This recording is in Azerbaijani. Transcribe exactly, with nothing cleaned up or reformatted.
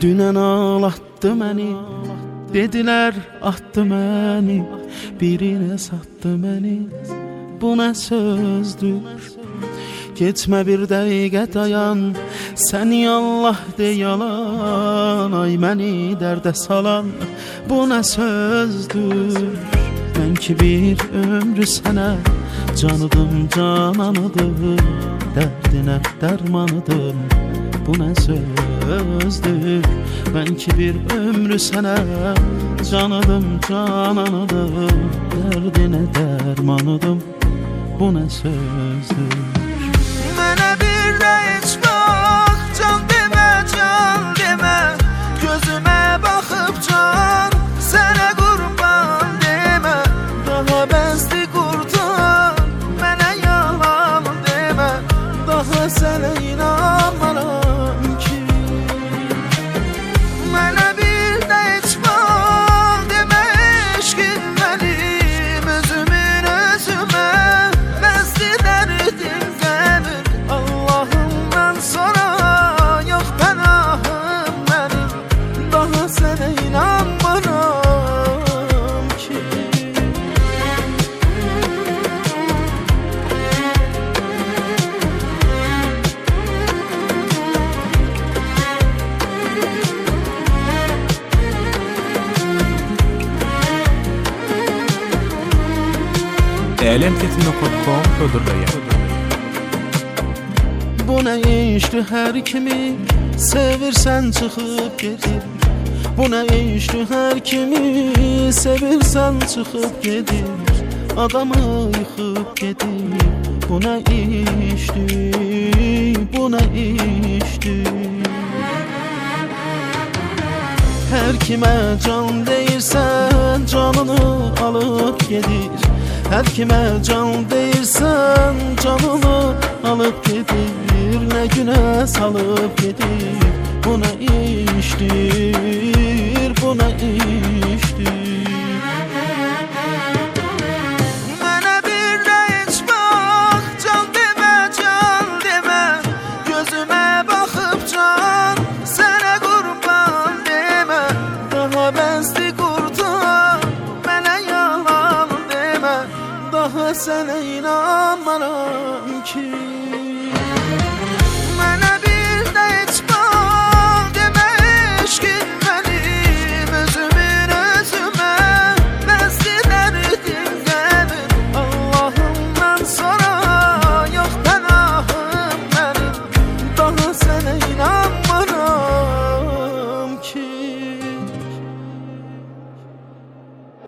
Dünən ağlatdı məni, dedilər atdı məni, birinə satdı məni. Bu nə sözdür? Geçmə bir dəqiqə dayan, səni Allah de yalan. Ay məni dərdə salan, bu nə sözdür? Mən ki bir ömrü sənə canıdım, cananıdım, dərdinə dərmanıdım. Bu nə sözdür? Mən ki bir ömrü sənə canıdım, cananıdım, dərdinə dərmanıdım. Bu nə sözdür? Mənə bir də heç bax, can demə, can demə, gözümə baxıb can, sənə qurban demə. Daha bəsdi qurtar, mənə yalan demə, daha sənə inanmaram ki. Mənə bir də heç bax, demə eşqin mənim, özümün özümə, bəsdi dərdim qəmir. Allahımdan sonra yox pənahım mənim, daha sənə inanmaram ki. Eğlenketin nokta com ödürlüyor. Bu nə işdir hər kimi sevirsən çıxıb gedir. Bu nə işdir hər kimi sevirsən çıxıb gedir. Adamı yıxıb gedir. Bu nə işdir? Bu nə işdir? Hər kimə can deyirsən canını alıb gedir. Hər kimə can deyirsən canını alıb gedir. Nə günə salıb gedir. Bu nə işdir? Bu nə işdir? Mənə bir də heç bax, can demə, can demə, gözümə baxıb can, sənə qurban demə. Daha bəsdi qurtar, mənə yalan demə, daha sənə inanmaram ki. Mənə bir də heç bax, demə eşqin mənim, özümün özümə, bəsdi dərdim qəmir. Allahımdan sonra yox pənahım mənim, daha sənə inan.